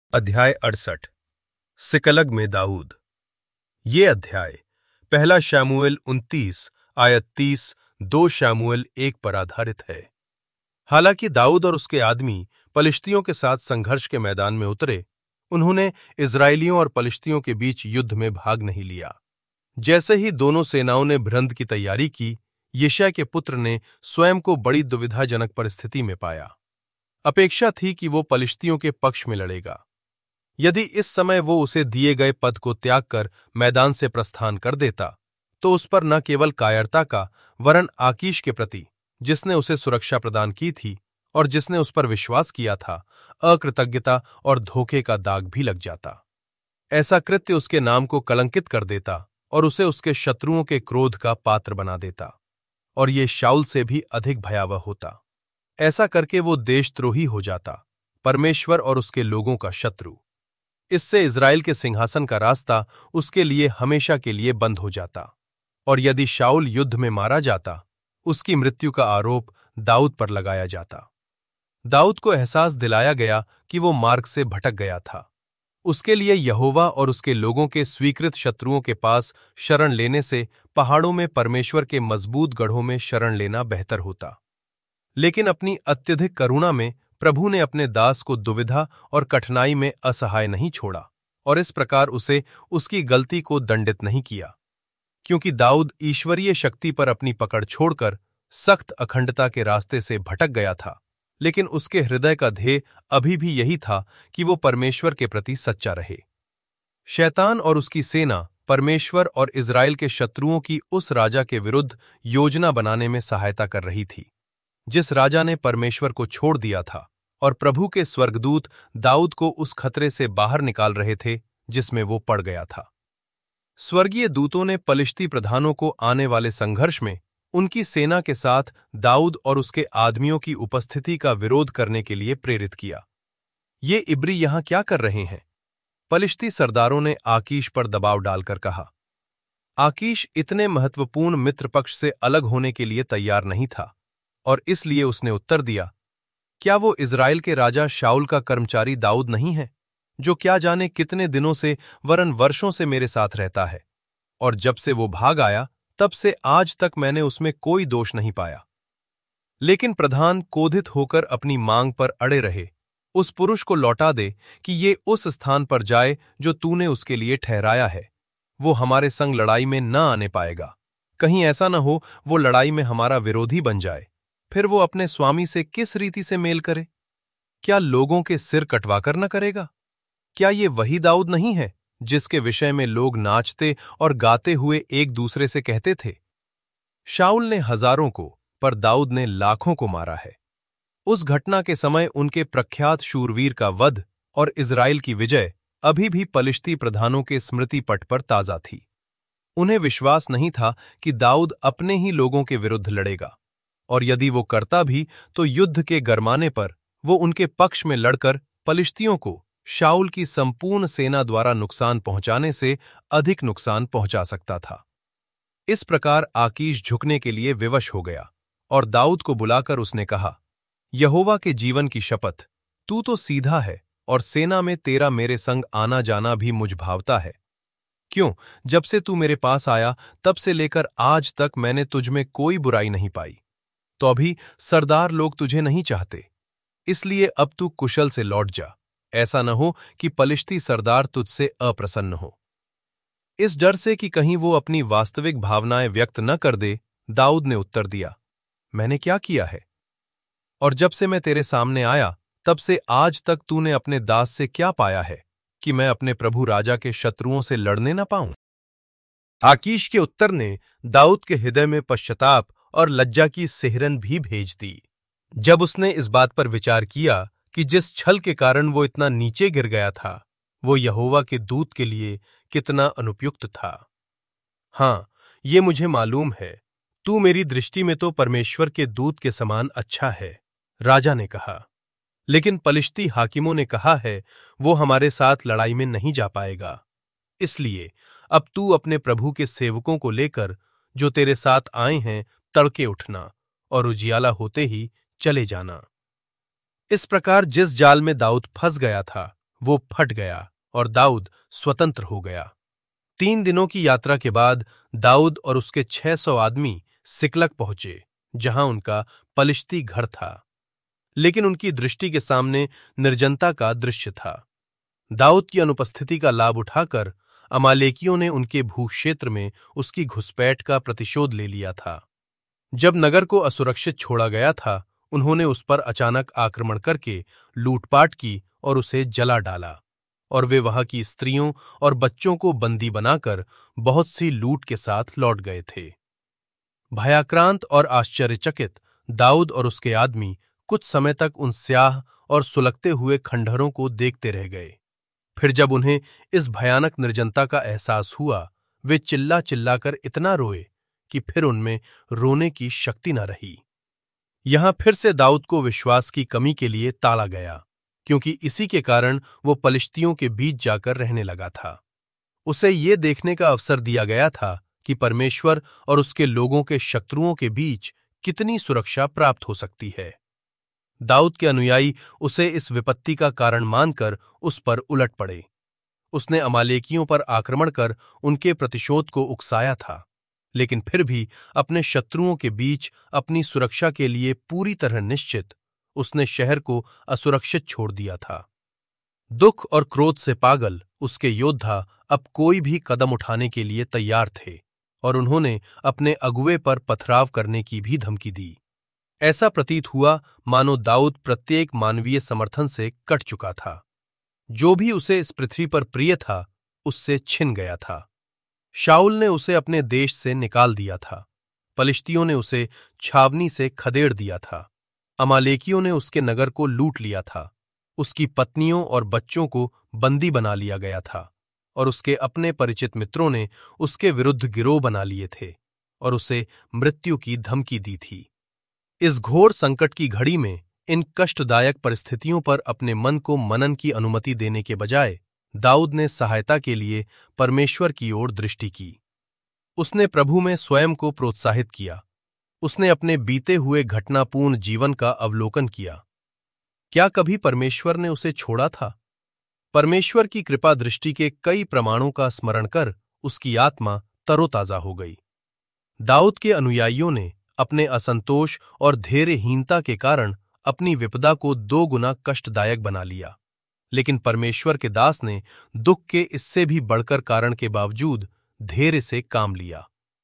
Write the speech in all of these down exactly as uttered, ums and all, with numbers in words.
अध्याय अड़सठ। सिकलग में दाऊद। ये अध्याय पहला शमूएल उनतीस आयत तीस, दो शमूएल एक पर आधारित है। हालांकि दाऊद और उसके आदमी पलिश्तियों के साथ संघर्ष के मैदान में उतरे, उन्होंने इजरायलियों और पलिश्तियों के बीच युद्ध में भाग नहीं लिया। जैसे ही दोनों सेनाओं ने भिड़ंत की तैयारी की, यिशै के पुत्र ने स्वयं को बड़ी दुविधाजनक परिस्थिति में पाया। अपेक्षा थी कि वो पलिश्तियों के पक्ष में लड़ेगा। यदि इस समय वो उसे दिए गए पद को त्याग कर मैदान से प्रस्थान कर देता, तो उस पर न केवल कायरता का, वरन आकीश के प्रति, जिसने उसे सुरक्षा प्रदान की थी और जिसने उस पर विश्वास किया था, अकृतज्ञता और धोखे का दाग भी लग जाता। ऐसा कृत्य उसके नाम को कलंकित कर देता और उसे उसके शत्रुओं के क्रोध का पात्र बना देता, और ये शाऊल से भी अधिक भयावह होता। ऐसा करके वो देशद्रोही हो जाता, परमेश्वर और उसके लोगों का शत्रु। इससे इज़राइल के सिंहासन का रास्ता उसके लिए हमेशा के लिए बंद हो जाता, और यदि शाऊल युद्ध में मारा जाता, उसकी मृत्यु का आरोप दाऊद पर लगाया जाता। दाऊद को एहसास दिलाया गया कि वो मार्ग से भटक गया था। उसके लिए यहोवा और उसके लोगों के स्वीकृत शत्रुओं के पास शरण लेने से पहाड़ों में परमेश्वर के मजबूत गढ़ों में शरण लेना बेहतर होता। लेकिन अपनी अत्यधिक करुणा में प्रभु ने अपने दास को दुविधा और कठिनाई में असहाय नहीं छोड़ा, और इस प्रकार उसे उसकी गलती को दंडित नहीं किया। क्योंकि दाऊद ईश्वरीय शक्ति पर अपनी पकड़ छोड़कर सख्त अखंडता के रास्ते से भटक गया था, लेकिन उसके हृदय का ध्येय अभी भी यही था कि वो परमेश्वर के प्रति सच्चा रहे। शैतान और उसकी सेना परमेश्वर और इज़राइल के शत्रुओं की उस राजा के विरुद्ध योजना बनाने में सहायता कर रही थी, जिस राजा ने परमेश्वर को छोड़ दिया था, और प्रभु के स्वर्गदूत दाऊद को उस खतरे से बाहर निकाल रहे थे जिसमें वो पड़ गया था। स्वर्गीय दूतों ने पलिश्ती प्रधानों को आने वाले संघर्ष में उनकी सेना के साथ दाऊद और उसके आदमियों की उपस्थिति का विरोध करने के लिए प्रेरित किया। ये इब्री यहां क्या कर रहे हैं? पलिश्ती सरदारों ने आकीश पर दबाव डालकर कहा। आकीश इतने महत्वपूर्ण मित्र पक्ष से अलग होने के लिए तैयार नहीं था, और इसलिए उसने उत्तर दिया, क्या वो इज़राइल के राजा शाऊल का कर्मचारी दाऊद नहीं है, जो क्या जाने कितने दिनों से वरन वर्षों से मेरे साथ रहता है, और जब से वो भाग आया तब से आज तक मैंने उसमें कोई दोष नहीं पाया। लेकिन प्रधान क्रोधित होकर अपनी मांग पर अड़े रहे, उस पुरुष को लौटा दे कि ये उस स्थान पर जाए जो तूने उसके लिए ठहराया है। वो हमारे संग लड़ाई में न आने पाएगा। कहीं ऐसा न हो वो लड़ाई में हमारा विरोधी बन जाए, फिर वो अपने स्वामी से किस रीति से मेल करे? क्या लोगों के सिर कटवाकर न करेगा? क्या ये वही दाऊद नहीं है जिसके विषय में लोग नाचते और गाते हुए एक दूसरे से कहते थे, शाऊल ने हजारों को पर दाऊद ने लाखों को मारा है। उस घटना के समय उनके प्रख्यात शूरवीर का वध और इज़राइल की विजय अभी भी पलिश्ती प्रधानों के स्मृति पट पर ताजा थी। उन्हें विश्वास नहीं था कि दाऊद अपने ही लोगों के विरुद्ध लड़ेगा, और यदि वो करता भी तो युद्ध के गरमाने पर वो उनके पक्ष में लड़कर पलिश्तियों को शाऊल की संपूर्ण सेना द्वारा नुकसान पहुंचाने से अधिक नुकसान पहुंचा सकता था। इस प्रकार आकीश झुकने के लिए विवश हो गया, और दाऊद को बुलाकर उसने कहा, यहोवा के जीवन की शपथ, तू तो सीधा है और सेना में तेरा मेरे संग आना जाना भी मुझ भावता है। क्यों, जब से तू मेरे पास आया तब से लेकर आज तक मैंने तुझमें कोई बुराई नहीं पाई। तो अभी सरदार लोग तुझे नहीं चाहते, इसलिए अब तू कुशल से लौट जा, ऐसा न हो कि पलिश्ती सरदार तुझसे अप्रसन्न हो। इस डर से कि कहीं वो अपनी वास्तविक भावनाएं व्यक्त न कर दे, दाऊद ने उत्तर दिया, मैंने क्या किया है? और जब से मैं तेरे सामने आया तब से आज तक तूने अपने दास से क्या पाया है कि मैं अपने प्रभु राजा के शत्रुओं से लड़ने न पाऊं? आकीश के उत्तर ने दाऊद के हृदय में पश्चाताप और लज्जा की सिहरन भी भेज दी। जब उसने इस बात पर विचार किया कि जिस छल के कारण वो इतना नीचे गिर गया था, वो यहोवा के दूत के लिए कितना अनुपयुक्त था। हाँ, ये मुझे मालूम है, तू मेरी दृष्टि में तो परमेश्वर के दूत के समान अच्छा है, राजा ने कहा। लेकिन पलिश्ती हाकिमों ने कहा है, वो हमारे साथ लड़ाई में नहीं जा पाएगा। इसलिए अब तू अपने प्रभु के सेवकों को लेकर जो तेरे साथ आए हैं तड़के उठना, और उजियाला होते ही चले जाना। इस प्रकार जिस जाल में दाऊद फंस गया था वो फट गया और दाऊद स्वतंत्र हो गया। तीन दिनों की यात्रा के बाद दाऊद और उसके छह सौ आदमी सिकलग पहुंचे, जहां उनका पलिश्ती घर था, लेकिन उनकी दृष्टि के सामने निर्जनता का दृश्य था। दाऊद की अनुपस्थिति का लाभ उठाकर अमालेकियों ने उनके भूक्षेत्र में उसकी घुसपैठ का प्रतिशोध ले लिया था। जब नगर को असुरक्षित छोड़ा गया था, उन्होंने उस पर अचानक आक्रमण करके लूटपाट की और उसे जला डाला, और वे वहां की स्त्रियों और बच्चों को बंदी बनाकर बहुत सी लूट के साथ लौट गए थे। भयाक्रांत और आश्चर्यचकित दाऊद और उसके आदमी कुछ समय तक उन स्याह और सुलगते हुए खंडहरों को देखते रह गए। फिर जब उन्हें इस भयानक निर्जनता का एहसास हुआ, वे चिल्ला चिल्लाकर इतना रोए कि फिर उनमें रोने की शक्ति न रही। यहां फिर से दाऊद को विश्वास की कमी के लिए ताड़ा गया, क्योंकि इसी के कारण वो पलिश्तियों के बीच जाकर रहने लगा था। उसे ये देखने का अवसर दिया गया था कि परमेश्वर और उसके लोगों के शत्रुओं के बीच कितनी सुरक्षा प्राप्त हो सकती है। दाऊद के अनुयायी उसे इस विपत्ति का कारण मानकर उस पर उलट पड़े। उसने अमालेकियों पर आक्रमण कर उनके प्रतिशोध को उकसाया था, लेकिन फिर भी अपने शत्रुओं के बीच अपनी सुरक्षा के लिए पूरी तरह निश्चित उसने शहर को असुरक्षित छोड़ दिया था। दुख और क्रोध से पागल उसके योद्धा अब कोई भी कदम उठाने के लिए तैयार थे, और उन्होंने अपने अगुवे पर पथराव करने की भी धमकी दी। ऐसा प्रतीत हुआ मानो दाऊद प्रत्येक मानवीय समर्थन से कट चुका था। जो भी उसे इस पृथ्वी पर प्रिय था, उससे छिन गया था। शाऊल ने उसे अपने देश से निकाल दिया था। पलिश्तियों ने उसे छावनी से खदेड़ दिया था। अमालेकियों ने उसके नगर को लूट लिया था। उसकी पत्नियों और बच्चों को बंदी बना लिया गया था, और उसके अपने परिचित मित्रों ने उसके विरुद्ध गिरोह बना लिए थे और उसे मृत्यु की धमकी दी थी। इस घोर संकट की घड़ी में इन कष्टदायक परिस्थितियों पर अपने मन को मनन की अनुमति देने के बजाय दाऊद ने सहायता के लिए परमेश्वर की ओर दृष्टि की। उसने प्रभु में स्वयं को प्रोत्साहित किया। उसने अपने बीते हुए घटनापूर्ण जीवन का अवलोकन किया। क्या कभी परमेश्वर ने उसे छोड़ा था? परमेश्वर की कृपा दृष्टि के कई प्रमाणों का स्मरण कर उसकी आत्मा तरोताजा हो गई। दाऊद के अनुयायियों ने अपने असंतोष और धैर्यहीनता के कारण अपनी विपदा को दो गुना कष्टदायक बना लिया, लेकिन परमेश्वर के दास ने दुख के इससे भी बढ़कर कारण के बावजूद धैर्य से काम लिया।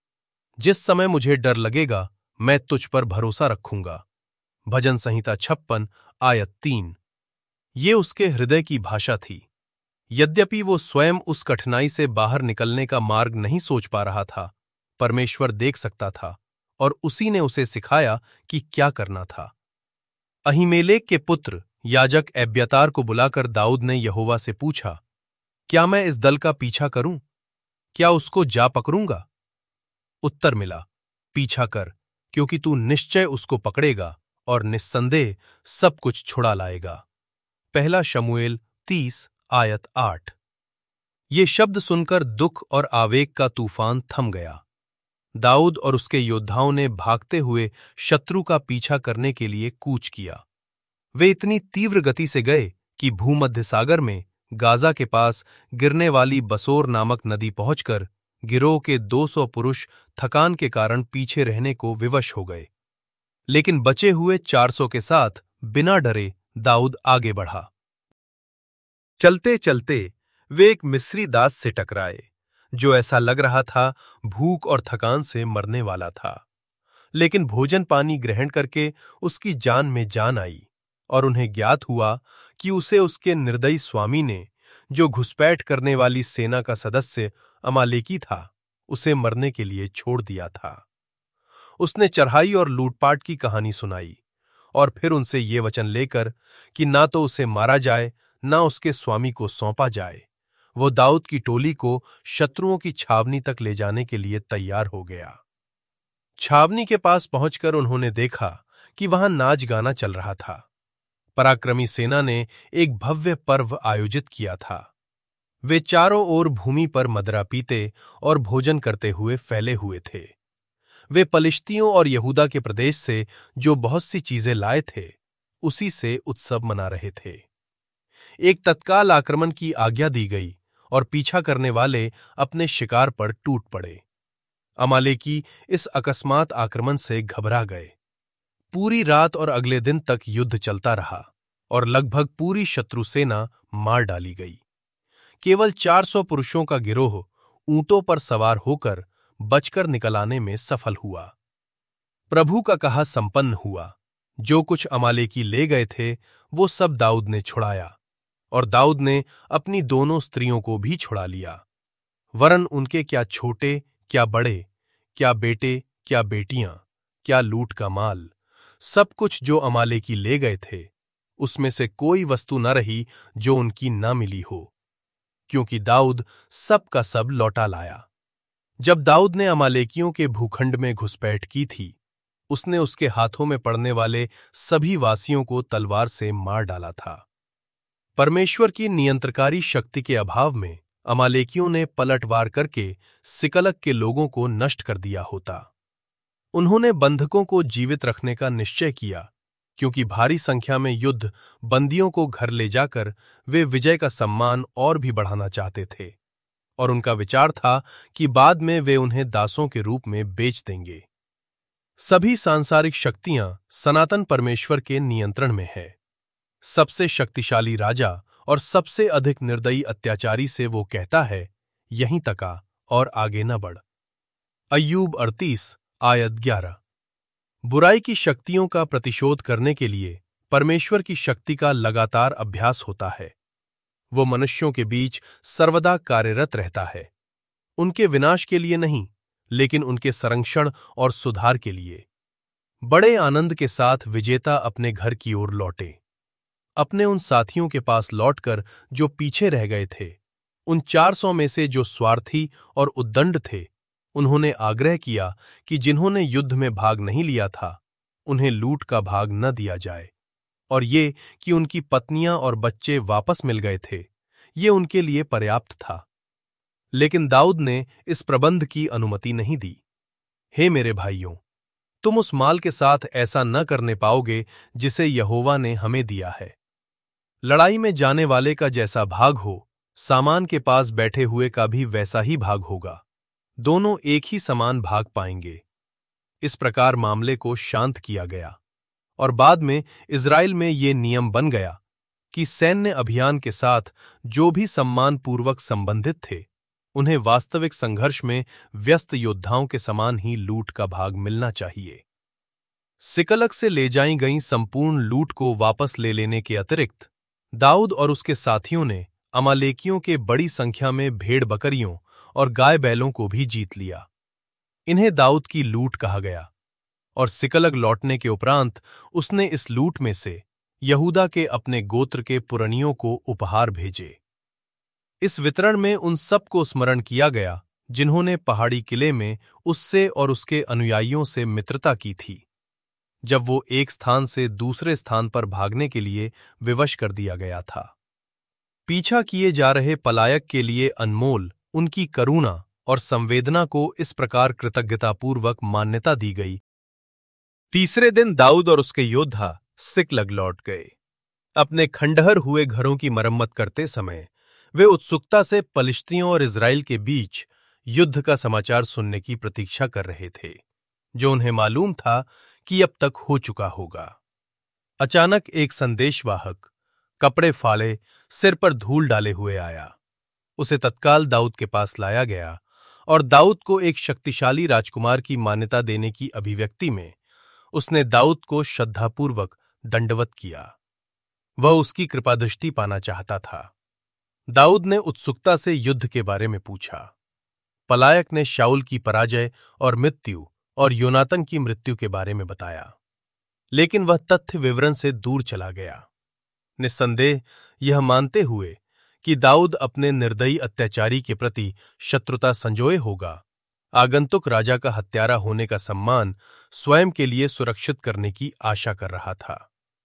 जिस समय मुझे डर लगेगा, मैं तुझ पर भरोसा रखूंगा। भजन संहिता छप्पन आयत तीन। ये उसके हृदय की भाषा थी। यद्यपि वो स्वयं उस कठिनाई से बाहर निकलने का मार्ग नहीं सोच पा रहा था, परमेश्वर देख सकता था और उसी ने उसे सिखाया कि क्या करना था। अहीमेलेक के पुत्र याजक एब्यातार को बुलाकर दाऊद ने यहोवा से पूछा, क्या मैं इस दल का पीछा करूं? क्या उसको जा पकड़ूंगा? उत्तर मिला, पीछा कर, क्योंकि तू निश्चय उसको पकड़ेगा और निस्संदेह सब कुछ छुड़ा लाएगा। पहला शमूएल तीस आयत आठ। ये शब्द सुनकर दुख और आवेग का तूफान थम गया। दाऊद और उसके योद्धाओं ने भागते हुए शत्रु का पीछा करने के लिए कूच किया। वे इतनी तीव्र गति से गए कि भूमध्य सागर में गाजा के पास गिरने वाली बसोर नामक नदी पहुंचकर गिरोह के दो सौ पुरुष थकान के कारण पीछे रहने को विवश हो गए। लेकिन बचे हुए चार सौ के साथ बिना डरे दाऊद आगे बढ़ा। चलते चलते वे एक मिस्री दास से टकराए, जो ऐसा लग रहा था भूख और थकान से मरने वाला था, लेकिन भोजन पानी ग्रहण करके उसकी जान में जान आई, और उन्हें ज्ञात हुआ कि उसे उसके निर्दयी स्वामी ने, जो घुसपैठ करने वाली सेना का सदस्य अमालेकी था, उसे मरने के लिए छोड़ दिया था। उसने चढ़ाई और लूटपाट की कहानी सुनाई, और फिर उनसे ये वचन लेकर कि ना तो उसे मारा जाए ना उसके स्वामी को सौंपा जाए, वो दाऊद की टोली को शत्रुओं की छावनी तक ले जाने के लिए तैयार हो गया। छावनी के पास पहुंचकर उन्होंने देखा कि वहां नाच गाना चल रहा था। पराक्रमी सेना ने एक भव्य पर्व आयोजित किया था। वे चारों ओर भूमि पर मदरा पीते और भोजन करते हुए फैले हुए थे। वे पलिश्तियों और यहूदा के प्रदेश से जो बहुत सी चीजें लाए थे, उसी से उत्सव मना रहे थे। एक तत्काल आक्रमण की आज्ञा दी गई और पीछा करने वाले अपने शिकार पर टूट पड़े। अमालेकी इस अकस्मात आक्रमण से घबरा गए। पूरी रात और अगले दिन तक युद्ध चलता रहा और लगभग पूरी शत्रु सेना मार डाली गई। केवल चार सौ पुरुषों का गिरोह ऊंटों पर सवार होकर बचकर निकल आने में सफल हुआ। प्रभु का कहा संपन्न हुआ। जो कुछ अमालेकी ले गए थे वो सब दाऊद ने छुड़ाया, और दाऊद ने अपनी दोनों स्त्रियों को भी छुड़ा लिया। वरन उनके क्या छोटे, क्या बड़े, क्या बेटे, क्या बेटियां, क्या लूट का माल, सब कुछ जो अमालेकी ले गए थे, उसमें से कोई वस्तु न रही जो उनकी न मिली हो, क्योंकि दाऊद सब का सब लौटा लाया। जब दाऊद ने अमालेकियों के भूखंड में घुसपैठ की थी, उसने उसके हाथों में पड़ने वाले सभी वासियों को तलवार से मार डाला था। परमेश्वर की नियंत्रकारी शक्ति के अभाव में अमालेकियों ने पलटवार करके सिकलग के लोगों को नष्ट कर दिया होता। उन्होंने बंधकों को जीवित रखने का निश्चय किया, क्योंकि भारी संख्या में युद्ध बंदियों को घर ले जाकर वे विजय का सम्मान और भी बढ़ाना चाहते थे, और उनका विचार था कि बाद में वे उन्हें दासों के रूप में बेच देंगे। सभी सांसारिक शक्तियां सनातन परमेश्वर के नियंत्रण में है। सबसे शक्तिशाली राजा और सबसे अधिक निर्दयी अत्याचारी से वो कहता है, यहीं तक आ और आगे न बढ़। अय्यूब अड़तीस आयत ग्यारह। बुराई की शक्तियों का प्रतिशोध करने के लिए परमेश्वर की शक्ति का लगातार अभ्यास होता है। वो मनुष्यों के बीच सर्वदा कार्यरत रहता है, उनके विनाश के लिए नहीं, लेकिन उनके संरक्षण और सुधार के लिए। बड़े आनंद के साथ विजेता अपने घर की ओर लौटे। अपने उन साथियों के पास लौटकर जो पीछे रह गए थे, उन चार सौ में से जो स्वार्थी और उद्दंड थे, उन्होंने आग्रह किया कि जिन्होंने युद्ध में भाग नहीं लिया था, उन्हें लूट का भाग न दिया जाए, और ये कि उनकी पत्नियां और बच्चे वापस मिल गए थे, ये उनके लिए पर्याप्त था। लेकिन दाऊद ने इस प्रबंध की अनुमति नहीं दी। हे मेरे भाइयों, तुम उस माल के साथ ऐसा न करने पाओगे जिसे यहोवा ने हमें दिया है। लड़ाई में जाने वाले का जैसा भाग हो, सामान के पास बैठे हुए का भी वैसा ही भाग होगा। दोनों एक ही समान भाग पाएंगे। इस प्रकार मामले को शांत किया गया, और बाद में इज़राइल में ये नियम बन गया कि सैन्य अभियान के साथ जो भी सम्मानपूर्वक संबंधित थे, उन्हें वास्तविक संघर्ष में व्यस्त योद्धाओं के समान ही लूट का भाग मिलना चाहिए। सिकलग से ले जाई गई संपूर्ण लूट को वापस ले लेने के अतिरिक्त दाऊद और उसके साथियों ने अमालेकियों के बड़ी संख्या में भेड़ बकरियों और गाय बैलों को भी जीत लिया। इन्हें दाऊद की लूट कहा गया, और सिकलग लौटने के उपरांत उसने इस लूट में से यहूदा के अपने गोत्र के पुरनियों को उपहार भेजे। इस वितरण में उन सब को स्मरण किया गया जिन्होंने पहाड़ी किले में उससे और उसके अनुयायियों से मित्रता की थी, जब वो एक स्थान से दूसरे स्थान पर भागने के लिए विवश कर दिया गया था। पीछा किए जा रहे पलायक के लिए अनमोल उनकी करुणा और संवेदना को इस प्रकार कृतज्ञतापूर्वक मान्यता दी गई। तीसरे दिन दाऊद और उसके योद्धा सिकलग लौट गए। अपने खंडहर हुए घरों की मरम्मत करते समय वे उत्सुकता से पलिश्तियों और इज़राइल के बीच युद्ध का समाचार सुनने की प्रतीक्षा कर रहे थे, जो उन्हें मालूम था कि अब तक हो चुका होगा। अचानक एक संदेशवाहक कपड़े फाड़े, सिर पर धूल डाले हुए आया। उसे तत्काल दाऊद के पास लाया गया, और दाऊद को एक शक्तिशाली राजकुमार की मान्यता देने की अभिव्यक्ति में उसने दाऊद को श्रद्धापूर्वक दंडवत किया। वह उसकी कृपादृष्टि पाना चाहता था। दाऊद ने उत्सुकता से युद्ध के बारे में पूछा। पलायक ने शाऊल की पराजय और मृत्यु और योनातन की मृत्यु के बारे में बताया, लेकिन वह तथ्य विवरण से दूर चला गया। निस्संदेह यह मानते हुए कि दाऊद अपने निर्दयी अत्याचारी के प्रति शत्रुता संजोए होगा, आगंतुक राजा का हत्यारा होने का सम्मान स्वयं के लिए सुरक्षित करने की आशा कर रहा था।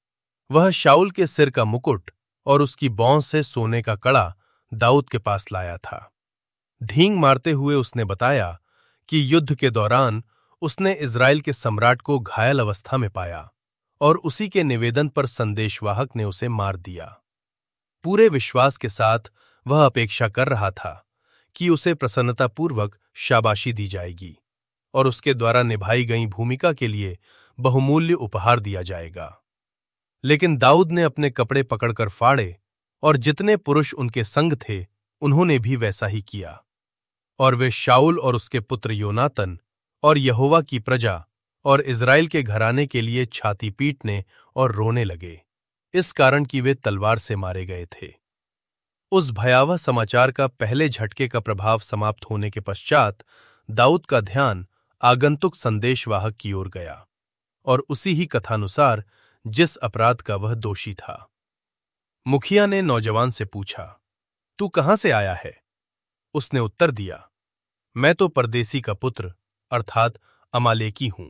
वह शाऊल के सिर का मुकुट और उसकी बौं से सोने का कड़ा दाऊद के पास लाया था। धींग मारते हुए उसने बताया कि युद्ध के दौरान उसने इज़राइल के सम्राट को घायल अवस्था में पाया, और उसी के निवेदन पर संदेशवाहक ने उसे मार दिया। पूरे विश्वास के साथ वह अपेक्षा कर रहा था कि उसे प्रसन्नतापूर्वक शाबाशी दी जाएगी और उसके द्वारा निभाई गई भूमिका के लिए बहुमूल्य उपहार दिया जाएगा। लेकिन दाऊद ने अपने कपड़े पकड़कर फाड़े और जितने पुरुष उनके संग थे उन्होंने भी वैसा ही किया, और वे शाऊल और उसके पुत्र योनातन और यहोवा की प्रजा और इज़राइल के घराने के लिए छाती पीटने और रोने लगे, इस कारण कि वे तलवार से मारे गए थे। उस भयावह समाचार का पहले झटके का प्रभाव समाप्त होने के पश्चात दाऊद का ध्यान आगंतुक संदेशवाहक की ओर गया और उसी ही कथानुसार जिस अपराध का वह दोषी था। मुखिया ने नौजवान से पूछा, तू कहां से आया है? उसने उत्तर दिया, मैं तो परदेसी का पुत्र अर्थात अमालेकी हूं।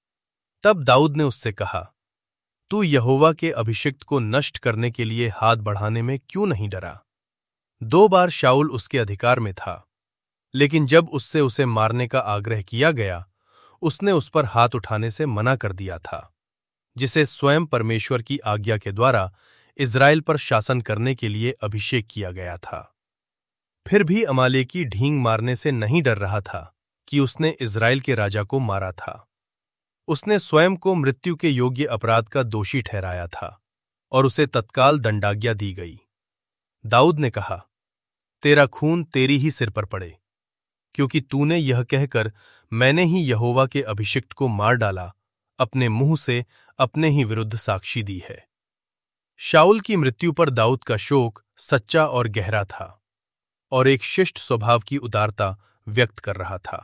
तब दाऊद ने उससे कहा, तू यहोवा के अभिषिक्त को नष्ट करने के लिए हाथ बढ़ाने में क्यों नहीं डरा? दो बार शाऊल उसके अधिकार में था, लेकिन जब उससे उसे मारने का आग्रह किया गया उसने उस पर हाथ उठाने से मना कर दिया था, जिसे स्वयं परमेश्वर की आज्ञा के द्वारा इज़राइल पर शासन करने के लिए अभिषेक किया गया था। फिर भी अमालेकी ढींग मारने से नहीं डर रहा था कि उसने इज़राइल के राजा को मारा था। उसने स्वयं को मृत्यु के योग्य अपराध का दोषी ठहराया था और उसे तत्काल दंडाज्ञा दी गई। दाऊद ने कहा, तेरा खून तेरी ही सिर पर पड़े, क्योंकि तूने यह कहकर मैंने ही यहोवा के अभिषिक्त को मार डाला, अपने मुंह से अपने ही विरुद्ध साक्षी दी है। शाऊल की मृत्यु पर दाऊद का शोक सच्चा और गहरा था और एक शिष्ट स्वभाव की उदारता व्यक्त कर रहा था।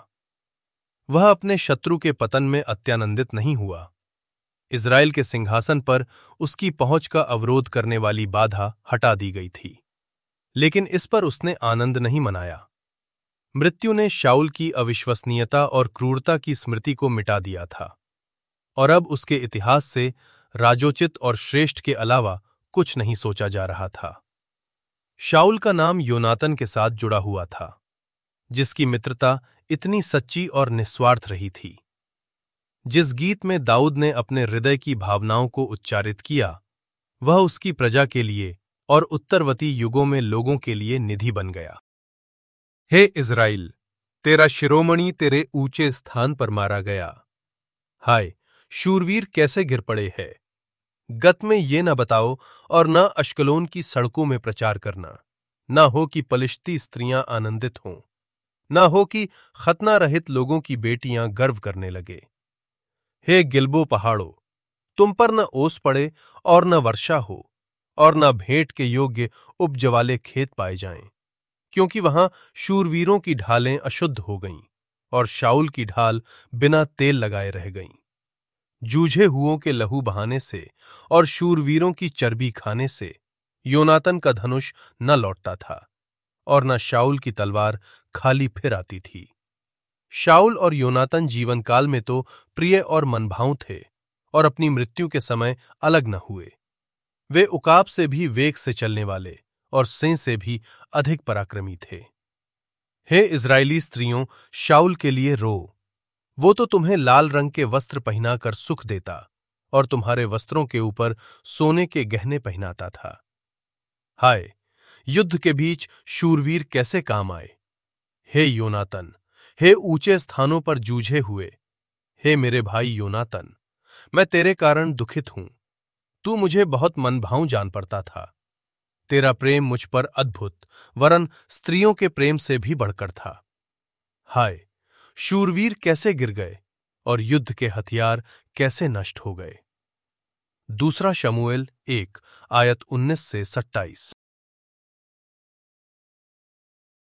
वह अपने शत्रु के पतन में अत्यानंदित नहीं हुआ। इज़राइल के सिंहासन पर उसकी पहुंच का अवरोध करने वाली बाधा हटा दी गई थी, लेकिन इस पर उसने आनंद नहीं मनाया। मृत्यु ने शाऊल की अविश्वसनीयता और क्रूरता की स्मृति को मिटा दिया था और अब उसके इतिहास से राजोचित और श्रेष्ठ के अलावा कुछ नहीं सोचा जा रहा था। शाऊल का नाम योनातन के साथ जुड़ा हुआ था, जिसकी मित्रता इतनी सच्ची और निस्वार्थ रही थी। जिस गीत में दाऊद ने अपने हृदय की भावनाओं को उच्चारित किया, वह उसकी प्रजा के लिए और उत्तरवर्ती युगों में लोगों के लिए निधि बन गया। हे इज़राइल, तेरा शिरोमणि तेरे ऊंचे स्थान पर मारा गया। हाय, शूरवीर कैसे गिर पड़े हैं। गत में ये न बताओ और न अश्कलोन की सड़कों में प्रचार करना, न हो कि पलिश्ती स्त्रियां आनंदित हों, न हो कि खतना रहित लोगों की बेटियां गर्व करने लगे। हे गिलबो पहाड़ों, तुम पर न ओस पड़े और न वर्षा हो और न भेंट के योग्य उपज वाले खेत पाए जाएं, क्योंकि वहां शूरवीरों की ढालें अशुद्ध हो गईं और शाऊल की ढाल बिना तेल लगाए रह गईं। जूझे हुओं के लहू बहाने से और शूरवीरों की चर्बी खाने से योनातन का धनुष न लौटता था और न शाऊल की तलवार खाली फिर आती थी। शाऊल और योनातन जीवन काल में तो प्रिय और मनभाऊ थे और अपनी मृत्यु के समय अलग न हुए। वे उकाब से भी वेग से चलने वाले और सिंह से भी अधिक पराक्रमी थे। हे इज़राइली स्त्रियों, शाऊल के लिए रो, वो तो तुम्हें लाल रंग के वस्त्र पहनाकर सुख देता और तुम्हारे वस्त्रों के ऊपर सोने के गहने पहनाता था। हाय, युद्ध के बीच शूरवीर कैसे काम आए। हे योनातन, हे ऊंचे स्थानों पर जूझे हुए, हे मेरे भाई योनातन, मैं तेरे कारण दुखित हूं। तू मुझे बहुत मनभाऊ जान पड़ता था। तेरा प्रेम मुझ पर अद्भुत वरन स्त्रियों के प्रेम से भी बढ़कर था। हाय, शूरवीर कैसे गिर गए और युद्ध के हथियार कैसे नष्ट हो गए। दूसरा शमूएल एक आयत उन्नीस से सत्ताईस।